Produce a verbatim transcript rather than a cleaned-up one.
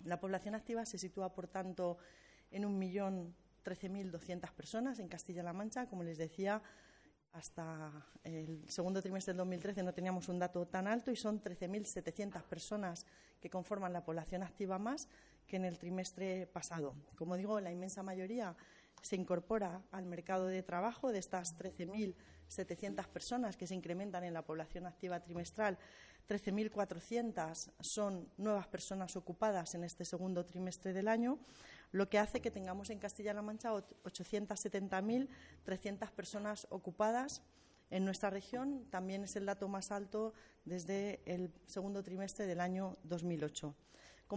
La población activa se sitúa, por tanto, en un millón trece mil doscientas personas en Castilla-La Mancha. Como les decía, hasta el segundo trimestre del dos mil trece no teníamos un dato tan alto y son trece mil setecientas personas que conforman la población activa más que en el trimestre pasado. Como digo, la inmensa mayoría se incorpora al mercado de trabajo. De estas trece mil setecientas personas que se incrementan en la población activa trimestral, trece mil cuatrocientas son nuevas personas ocupadas en este segundo trimestre del año, lo que hace que tengamos en Castilla-La Mancha ochocientas setenta mil trescientas personas ocupadas. En nuestra región también es el dato más alto desde el segundo trimestre del año dos mil ocho.